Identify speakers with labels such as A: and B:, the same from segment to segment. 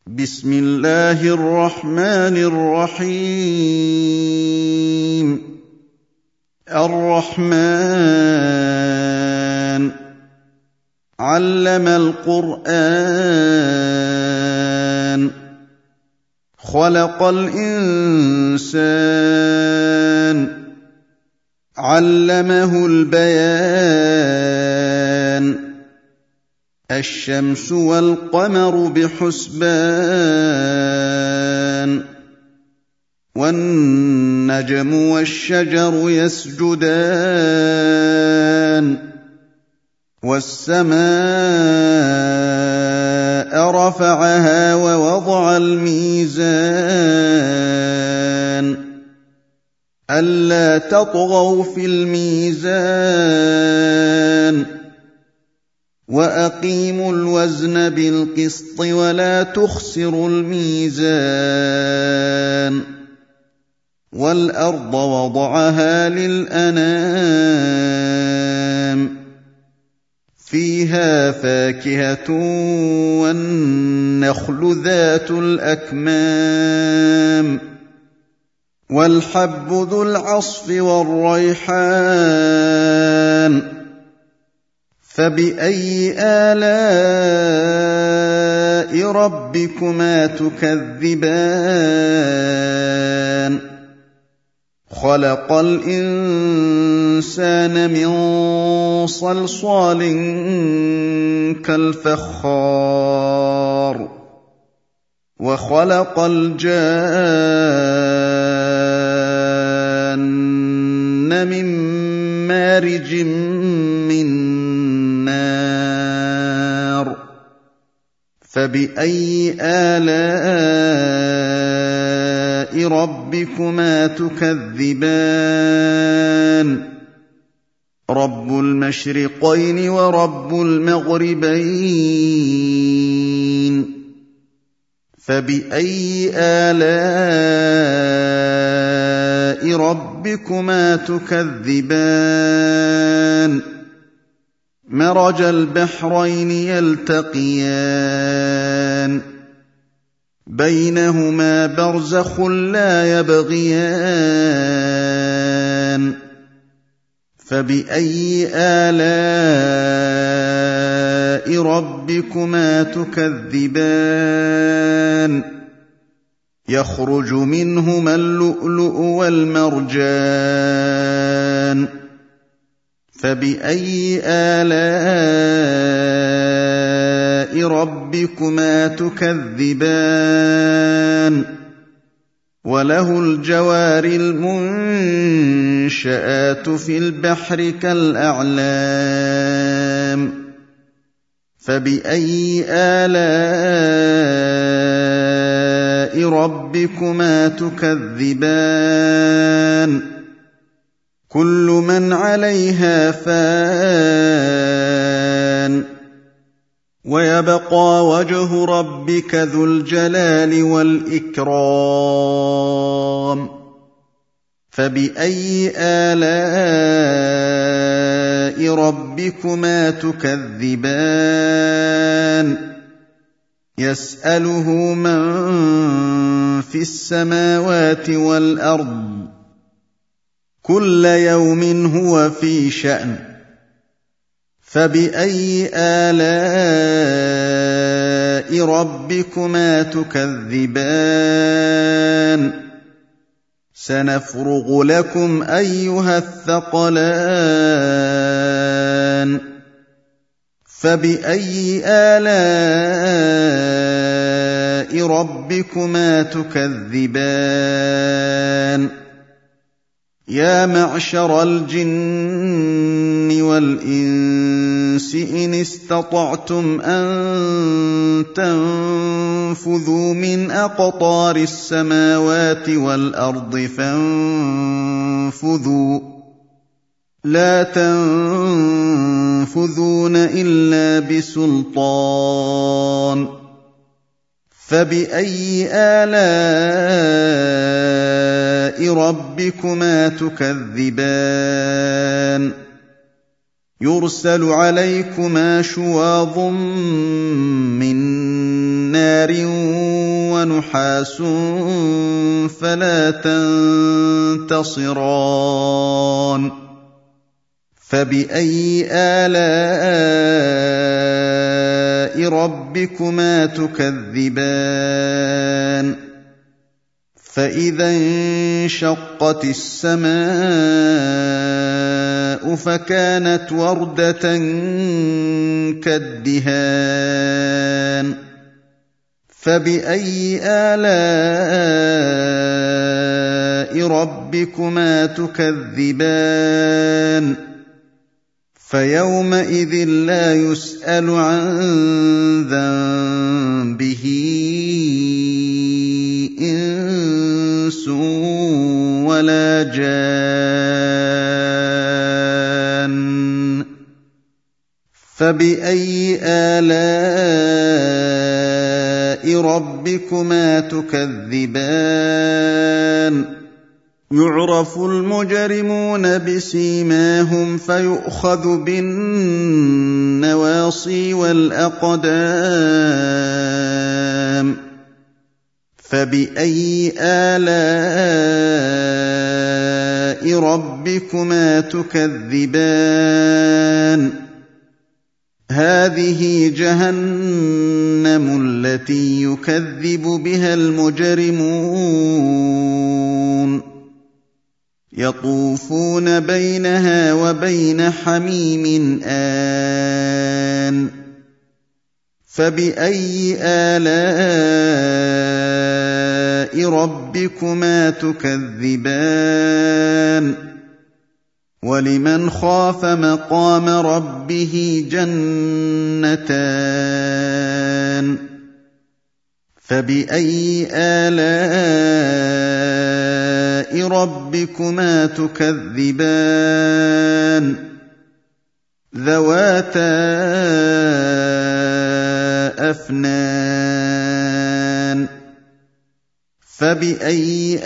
A: بسم الله الرحمن الرحيم الرحمن علم القرآن خلق الإنسان علمه البيان الشمس والقمر بحسبان والنجم والشجر يسجدان والسماء رفعها ووضع الميزان ألا تطغوا في الميزان وأقيموا الوزن بالقسط ولا تخسروا الميزان والأرض وضعها للأنام فيها فاكهة والنخل ذات الأكمام والحب ذو العصف والريحان فبأي آلاء ربكما تكذبان خلق الإنسان من صلصال كالفخار وخلق الجان من مارج من نار فبأي آلاء ربكما تكذبان رب المشرقين ورب المغربين فبأي آلاء ربكما تكذبان مرج البحرين يلتقيان بينهما برزخ لا يبغيان فبأي آلاء ربكما تكذبان يخرج منهما اللؤلؤ والمرجان فبأي آلاء ربكما تكذبان وله الجوار المنشآت في البحر كالأعلام فبأي آلاء ربكما تكذبان كل من عليها فان ويبقى وجه ربك ذو الجلال والإكرام فبأي آلاء ربكما تكذبان يسأله من في السماوات والأرض كل يوم هو في شأن فبأي آلاء ربكما تكذبان سنفرغ لكم أيها الثقلان فبأي آلاء ربكما تكذبان يا معشر الجن والإنس إن استطعتم أن تنفذوا من أقطار السماوات والأرض فانفذوا لا تنفذون إلا بسلطان فبأي آلاء ربكما تكذبان يرسل عليكما شواظ من نار وَنُحَاسٌ فَلَا تَنتَصِرَانِ فَبِأَيِّ آلَاءِ رَبِّكُمَا تُكَذِّبَانِ فَإِذَا انشَقَّتِ السَّمَاءُ فَكَانَتْ وَرْدَةً كَالدِّهَانِ فَبِأَيِّ آلَاءِ رَبِّكُمَا تُكَذِّبَانِ فَيَوْمَئِذٍ لَّا يُسْأَلُ عَن ذَنبِهِ إِنسٌ وَلَا جَانٌّ فَبِأَيِّ آلَاءِ رَبِّكُمَا تُكَذِّبَانِ يُعْرَفُ الْمُجْرِمُونَ بِسِيمَاهُمْ فَيُؤْخَذُ بِالنَّوَاصِي وَالْأَقْدَامِ فَبِأَيِّ آلَاءِ رَبِّكُمَا تُكَذِّبَانِ هَٰذِهِ جَهَنَّمُ الَّتِي يُكَذِّبُ بِهَا الْمُجْرِمُونَ يَطُوفُونَ بَيْنَهَا وَبَيْنَ حَمِيمٍ آنٍ فَبِأَيِّ آلَاءِ رَبِّكُمَا تُكَذِّبَانِ وَلِمَنْ خَافَ مَقَامَ رَبِّهِ جَنَّتَانِ فَبِأَيِّ آلَاءِ رَبِّكُمَا تُكَذِّبَانِ ذَوَاتَا أَفْنَانٍ فَبِأَيِّ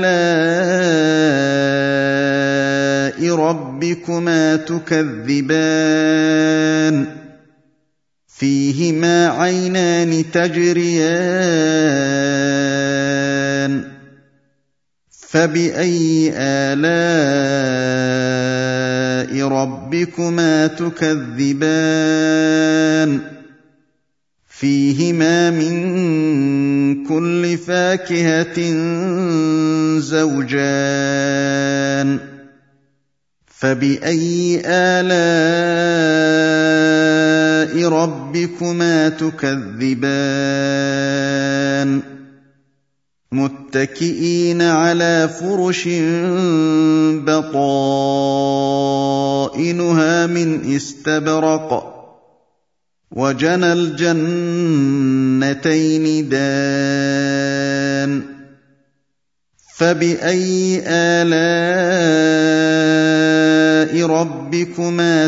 A: آلَاءِ رَبِّكُمَا تُكَذِّبَانِ فِيهِمَا عَيْنَانِ تَجْرِيَانِ فَبِأَيِّ آلَاءِ رَبِّكُمَا تُكَذِّبَانِ فِيهِمَا مِن كُلِّ فَاكِهَةٍ زَوْجَانِ فَبِأَيِّ آلَاءِ رَبِّكُمَا تُكَذِّبَانِ مُتَّكِئِينَ عَلَىٰ فُرُشٍ بَطَائِنُهَا مِنْ إِسْتَبْرَقٍ وَجَنَى الْجَنَّتَيْنِ دَانٍ فَبِأَيِّ آلَاءِ رَبِّكُمَا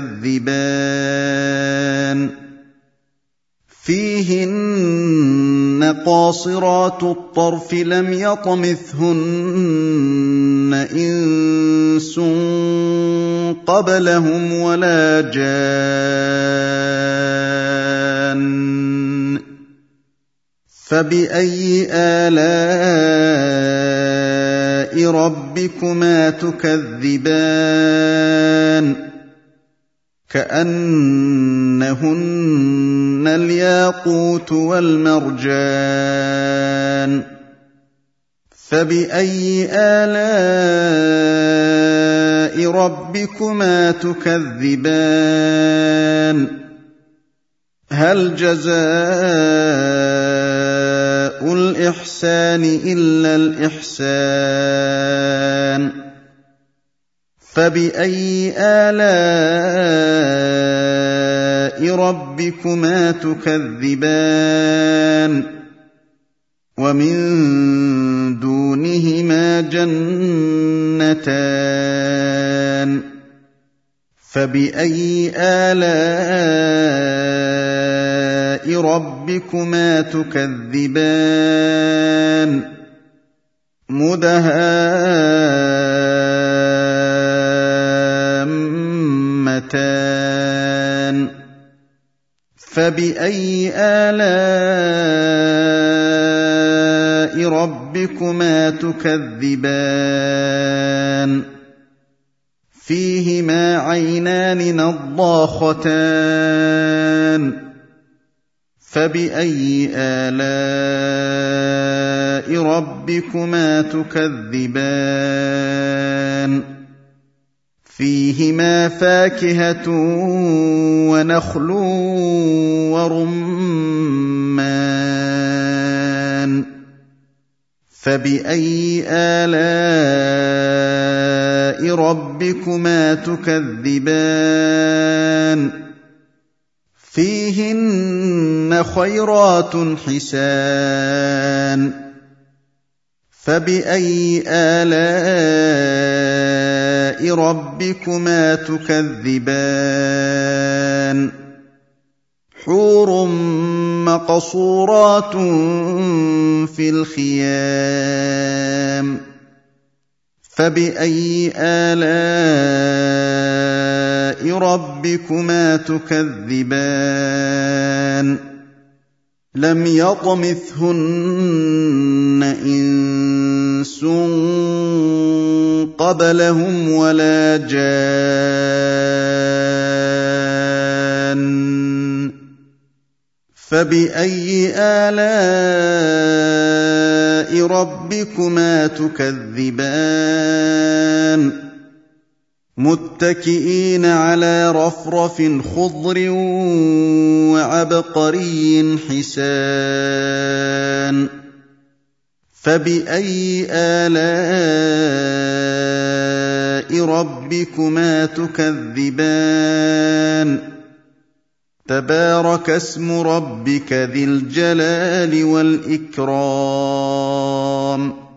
A: تُكَذِّبَانِ فِيهِنَّ قَاصِرَاتُ الطَّرْفِ لَمْ يَطْمِثْهُنَّ إِنسٌ قَبْلَهُمْ وَلَا جَانٌّ فَبِأَيِّ آلَاءِ رَبِّكُمَا تُكَذِّبَانِ كَأَنَّهُنَّ الْيَاقُوتُ وَالْمَرْجَانُ فَبِأَيِّ آلَاءِ رَبِّكُمَا تُكَذِّبَانِ هَلْ جَزَاءُ الْإِحْسَانِ إِلَّا الْإِحْسَانُ فَبِأَيِّ آلَاءِ رَبِّكُمَا تُكَذِّبَانِ وَمِن دُونِهِمَا جَنَّتَانِ فَبِأَيِّ آلَاءِ رَبِّكُمَا تُكَذِّبَانِ مُدْهَامَّتَانِ فَبِأَيِّ آلَاءِ رَبِّكُمَا تُكَذِّبَانِ فِيهِمَا عَيْنَانِ نَضَّاخَتَانِ فَبِأَيِّ آلَاءِ رَبِّكُمَا تُكَذِّبَانِ فِيهِمَا فَاكِهَةٌ وَنَخْلٌ وَرُمَّانٌ فَبِأَيِّ آلَاءِ رَبِّكُمَا تُكَذِّبَانِ فِيهِنَّ خَيْرَاتٌ حِسَانٌ فَبِأَيِّ آلَاءِ رَبِّكُمَا تُكَذِّبَانِ حُورٌ مَّقْصُورَاتٌ فِي الْخِيَامِ فَبِأَيِّ آلَاءِ رَبِّكُمَا تُكَذِّبَانِ لَمْ يَطْمِثْهُنَّ إِنسٌ قَبْلَهُمْ وَلَا جَانٌّ فَبِأَيِّ آلَاءِ رَبِّكُمَا تُكَذِّبَانِ مُتَّكِئِينَ عَلَىٰ رَفْرَفٍ خُضْرٍ وَعَبْقَرِيٍّ حِسَانٍ فَبِأَيِّ آلَاءِ رَبِّكُمَا تُكَذِّبَانِ تَبَارَكَ اسْمُ رَبِّكَ ذِي الْجَلَالِ وَالْإِكْرَامِ